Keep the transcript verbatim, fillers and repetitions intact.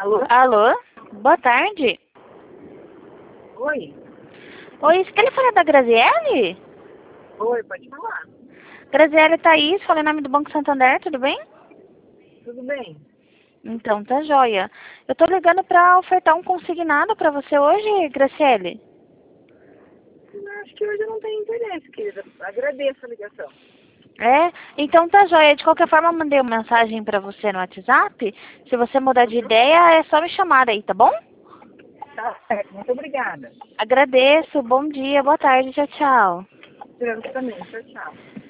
Alô? Alô? Boa tarde. Oi? Oi, você quer falar da Graziele? Oi, pode falar. Graziele Thaís, falei em nome do Banco Santander, tudo bem? Tudo bem? Então, tá joia. Eu tô ligando pra ofertar um consignado pra você hoje, Graciele. Eu acho que hoje eu não tenho interesse, querida. Agradeço a ligação. É? Então tá joia. De qualquer forma, eu mandei uma mensagem pra você no WhatsApp. Se você mudar de Uhum. ideia, é só me chamar aí, tá bom? Tá certo, muito obrigada. Agradeço, bom dia, boa tarde, tchau, tchau. Esperamos também. Tchau, tchau.